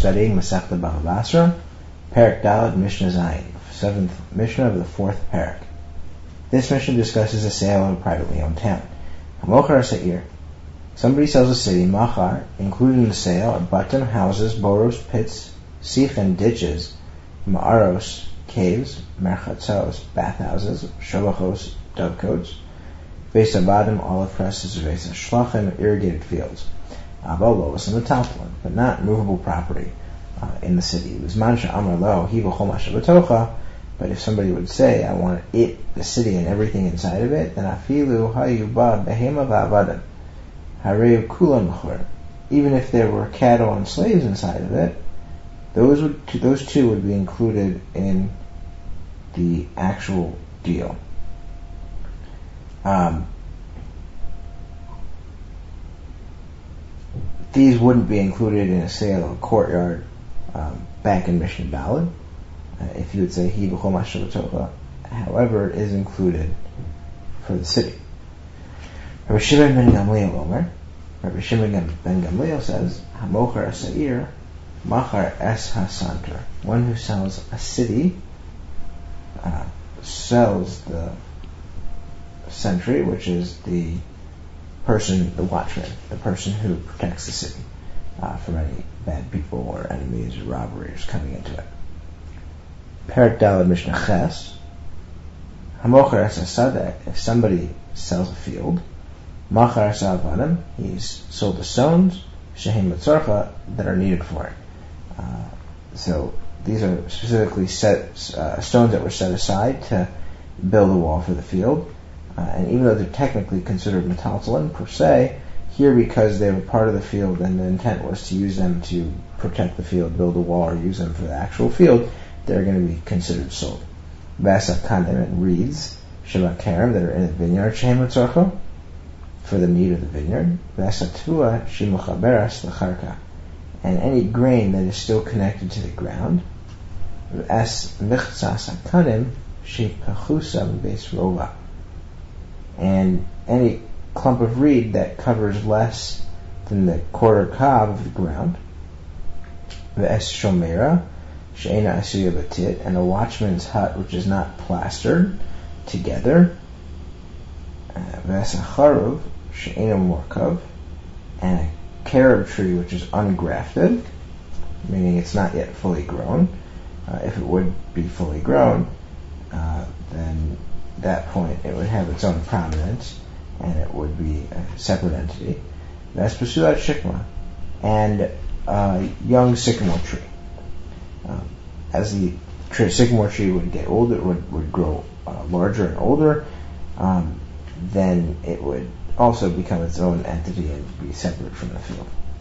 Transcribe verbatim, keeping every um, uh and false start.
studying Masechta Bava Basra, Perek Daled Mishnah Zayin, seventh Mishnah of the fourth Perek. This Mishnah discusses the sale of a privately owned town. Hamochar Seir. Somebody sells a city, Machar, included in the sale are Batim, houses, Boros, pits, Sichen, ditches, Ma'aros, caves, Merchatzos, bathhouses, Sholachos, dovecotes, Beis Abadim, olive presses, Beis Shlachim, irrigated fields. Abolos and the top one, but not movable property uh, in the city. It was Mansha Amar Lo, Hi V'chol Masha B'tocha, but if somebody would say, I want it, the city and everything inside of it, then Afilu Hayu Ba Behema V'Avadim, Hareu Kulam Mechor. Even if there were cattle and slaves inside of it, those would those two would be included in the actual deal. Um, these wouldn't be included in a sale of a courtyard um, back in Mishnah Daled. Uh, if you would say Hi V'chol Masha B'tocha, however, it is included for the city. Rabbi Shimon ben Gamliel Omer, Rabbi Shimon ben Gamliel says, Hamochar Seir, Machar Es HaSantor. One who sells a city uh, sells the sentry, which is the person, the watchman, the person who protects the city uh, from any bad people or enemies or robberies coming into it. Perek Daled Mishnah Ches. Hamochar Es HaSadeh. If somebody sells a field, Machar Es HaAvadim, he's sold the stones, Shehem Mitzorcha, that are needed for it. Uh, so these are specifically set uh, stones that were set aside to build a wall for the field. Uh, and even though they're technically considered metaltalin per se, here because they were part of the field and the intent was to use them to protect the field, build a wall, or use them for the actual field, they're going to be considered sold. Vasach Kandem, and reeds, Shabbat Karim, that are in the vineyard, Shehem Mitzorcha, for the need of the vineyard. Vasatua Shimuchaberas L'charka, and any grain that is still connected to the ground. As Michzas Akanim Shikachusam Beis Rova, and any clump of reed that covers less than the quarter cob of the ground. V'es Shomera She'ena Asuya Batit, and a watchman's hut which is not plastered together. V'es Acharuv She'ena Morkav, and a carob tree which is ungrafted, meaning it's not yet fully grown. Uh, if it would be fully grown, uh, then at that point it would have its own prominence and it would be a separate entity. That's Pesulat Shikma, and a young sycamore tree. Um, as the tree, sycamore tree would get older, would, would grow uh, larger and older, um, then it would also become its own entity and be separate from the field.